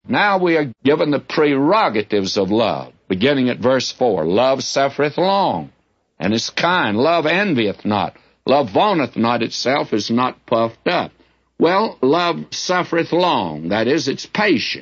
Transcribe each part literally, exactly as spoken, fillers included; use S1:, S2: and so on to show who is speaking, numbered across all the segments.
S1: Now we are given the prerogatives of love, beginning at verse four. Love suffereth long, and is kind. Love envieth not. Love vaunteth not itself, is not puffed up. Well, love suffereth long. That is, it's patient.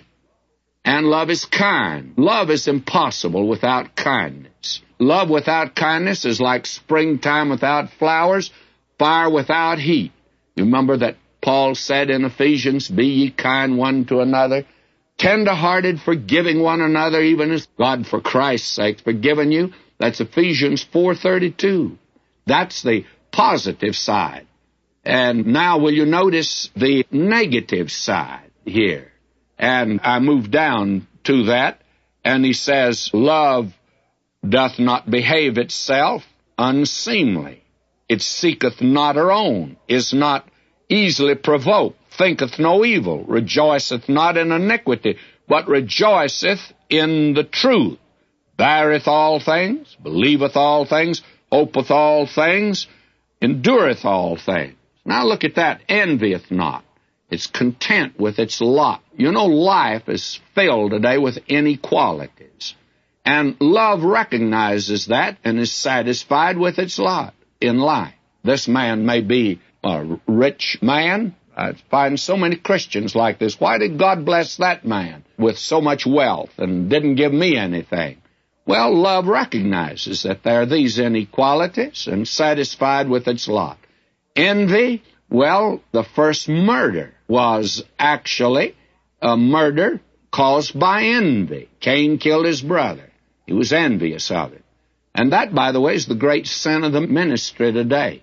S1: And love is kind. Love is impossible without kindness. Love without kindness is like springtime without flowers, fire without heat. You remember that Paul said in Ephesians, be ye kind one to another, tender-hearted, forgiving one another, even as God for Christ's sake forgiven you. That's Ephesians four thirty-two. That's the positive side. And now will you notice the negative side here? And I move down to that, and he says, love doth not behave itself unseemly. It seeketh not her own, is not easily provoked, thinketh no evil, rejoiceth not in iniquity, but rejoiceth in the truth, beareth all things, believeth all things, hopeth all things, endureth all things. Now look at that, envieth not. It's content with its lot. You know, life is filled today with inequalities. And love recognizes that and is satisfied with its lot in life. This man may be a rich man. I find so many Christians like this. Why did God bless that man with so much wealth and didn't give me anything? Well, love recognizes that there are these inequalities and satisfied with its lot. Envy, well, the first murder was actually a murder caused by envy. Cain killed his brother. He was envious of it. And that, by the way, is the great sin of the ministry today.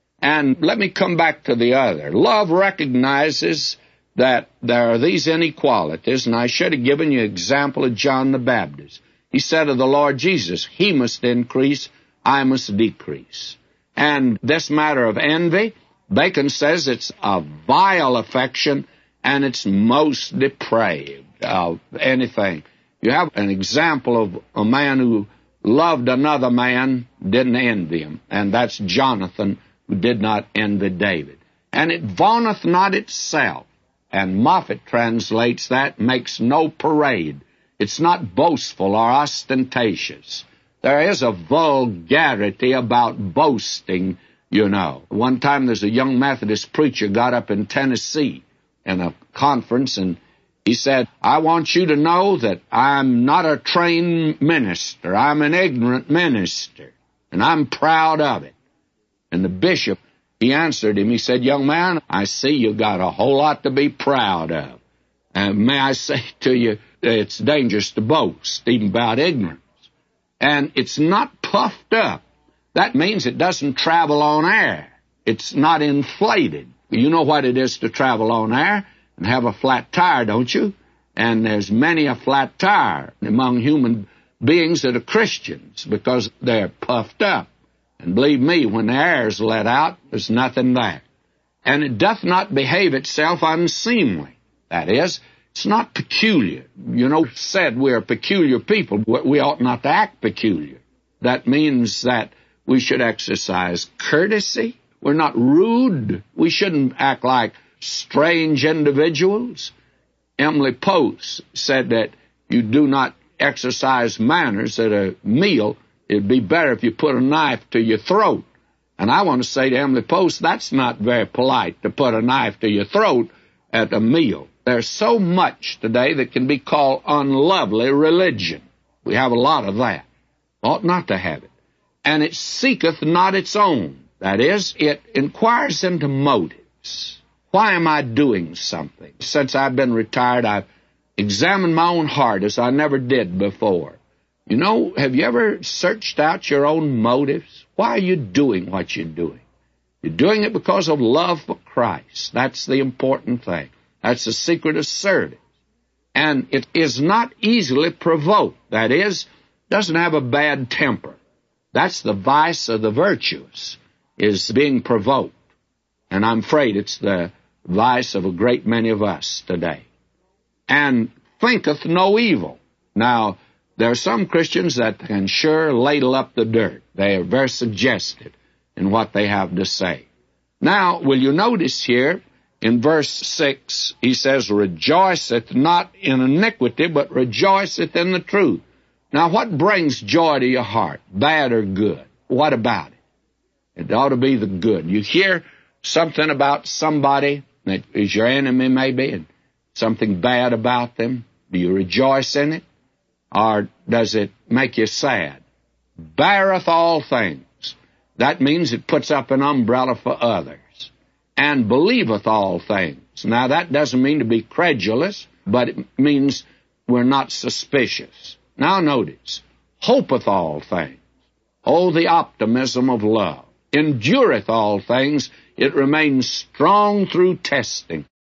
S1: And let me come back to the other. Love recognizes that there are these inequalities, and I should have given you an example of John the Baptist. He said of the Lord Jesus, he must increase, I must decrease. And this matter of envy, Bacon says it's a vile affection, and it's most depraved of anything. You have an example of a man who loved another man, didn't envy him, and that's Jonathan, who did not envy David. And it vaunteth not itself, and Moffat translates that, makes no parade. It's not boastful or ostentatious. There is a vulgarity about boasting, you know. One time there's a young Methodist preacher got up in Tennessee in a conference, and he said, I want you to know that I'm not a trained minister. I'm an ignorant minister, and I'm proud of it. And the bishop, he answered him, he said, young man, I see you've got a whole lot to be proud of. And may I say to you, it's dangerous to boast, even about ignorance. And it's not puffed up. That means it doesn't travel on air. It's not inflated. You know what it is to travel on air and have a flat tire, don't you? And there's many a flat tire among human beings that are Christians because they're puffed up. And believe me, when the air is let out, there's nothing there. And it doth not behave itself unseemly. That is, it's not peculiar. You know, said we're peculiar people. We ought not to act peculiar. That means that we should exercise courtesy. We're not rude. We shouldn't act like strange individuals. Emily Post said that you do not exercise manners at a meal. It'd be better if you put a knife to your throat. And I want to say to Emily Post, that's not very polite to put a knife to your throat at a meal. There's so much today that can be called unlovely religion. We have a lot of that. Ought not to have it. And it seeketh not its own. That is, it inquires into motives. Why am I doing something? Since I've been retired, I've examined my own heart as I never did before. You know, have you ever searched out your own motives? Why are you doing what you're doing? You're doing it because of love for Christ. That's the important thing. That's the secret of service. And it is not easily provoked. That is, doesn't have a bad temper. That's the vice of the virtuous, is being provoked. And I'm afraid it's the vice of a great many of us today. And thinketh no evil. Now, there are some Christians that can sure ladle up the dirt. They are very suggestive in what they have to say. Now, will you notice here, In verse six, he says, rejoiceth not in iniquity, but rejoiceth in the truth. Now, what brings joy to your heart, bad or good? What about it? It ought to be the good. You hear something about somebody that is your enemy, maybe, and something bad about them. Do you rejoice in it? Or does it make you sad? Beareth all things. That means it puts up an umbrella for others. And believeth all things. Now, that doesn't mean to be credulous, but it means we're not suspicious. Now, notice, hopeth all things. Oh, the optimism of love. Endureth all things. It remains strong through testing.